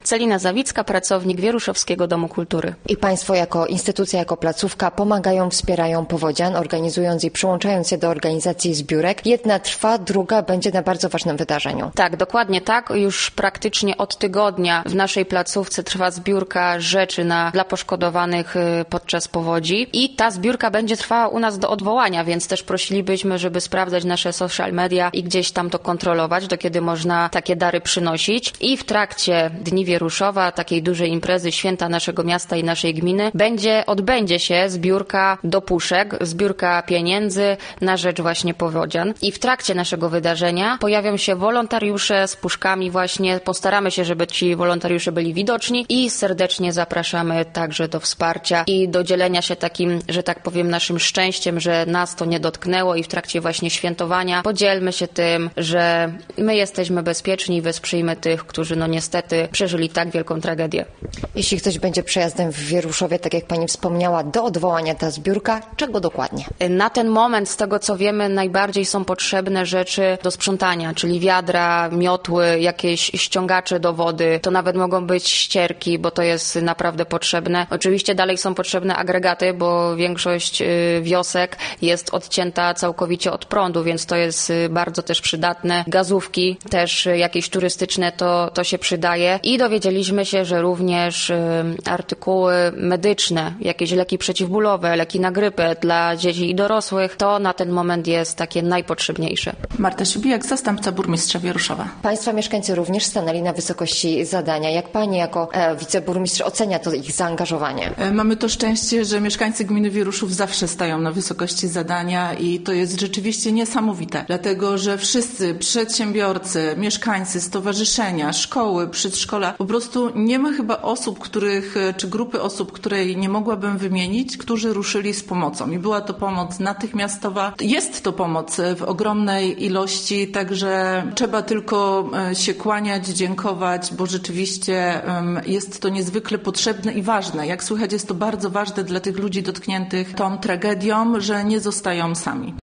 Celina Zawicka, pracownik Wieruszowskiego Domu Kultury. I Państwo jako instytucja, jako placówka pomagają, wspierają powodzian, organizując i przyłączając się do organizacji zbiórek. Jedna trwa, druga będzie na bardzo ważnym wydarzeniu. Tak, dokładnie tak. Już praktycznie od tygodnia w naszej placówce trwa zbiórka rzeczy dla poszkodowanych podczas powodzi i ta zbiórka będzie trwała u nas do odwołania, więc też prosilibyśmy, żeby sprawdzać nasze social media i gdzieś tam to kontrolować, do kiedy można takie dary przynosić. I w trakcie Dni Wieruszowa, takiej dużej imprezy, święta naszego miasta i naszej gminy, odbędzie się zbiórka do puszek, zbiórka pieniędzy na rzecz właśnie powodzian. I w trakcie naszego wydarzenia pojawią się wolontariusze z puszkami właśnie. Postaramy się, żeby ci wolontariusze byli widoczni i serdecznie zapraszamy także do wsparcia i do dzielenia się takim, że tak powiem, naszym szczęściem, że nas to nie dotknęło i w trakcie właśnie świętowania podzielmy się tym, że my jesteśmy bezpieczni i wesprzyjmy tych, którzy niestety przeżyli tak wielką tragedię. Jeśli ktoś będzie przejazdem w Wieruszowie, tak jak Pani wspomniała, do odwołania ta zbiórka, czego dokładnie? Na ten moment, z tego co wiemy, najbardziej są potrzebne rzeczy do sprzątania, czyli wiadra, miotły, jakieś ściągacze do wody, to nawet mogą być ścierki, bo to jest naprawdę potrzebne. Oczywiście dalej są potrzebne agregaty, bo większość wiosek jest odcięta całkowicie od prądu, więc to jest bardzo też przydatne. Gazówki też jakieś turystyczne to się przydaje i dowiedzieliśmy się, że również artykuły medyczne, jakieś leki przeciwbólowe, leki na grypę dla dzieci i dorosłych, to na ten moment jest takie najpotrzebniejsze. Marta Siubijak, zastępca burmistrza Wieruszowa. Państwa mieszkańcy również stanęli na wysokości zadania. Jak Pani jako wiceburmistrz ocenia to ich zaangażowanie? Mamy to szczęście, że mieszkańcy gminy Wieruszów zawsze stają na wysokości zadania i to jest rzeczywiście niesamowite, dlatego że wszyscy przedsiębiorcy, mieszkańcy, stowarzyszenia, szkoły, przedszkola, po prostu nie ma chyba osób, czy grupy osób, której nie mogłabym wymienić, którzy ruszyli z pomocą. I była to pomoc natychmiastowa. Jest to pomoc w ogromnej ilości, także trzeba tylko się kłaniać, dziękować, bo rzeczywiście jest to niezwykle potrzebne i ważne. Jak słychać, jest to bardzo ważne dla tych ludzi dotkniętych tą tragedią, że nie zostają sami.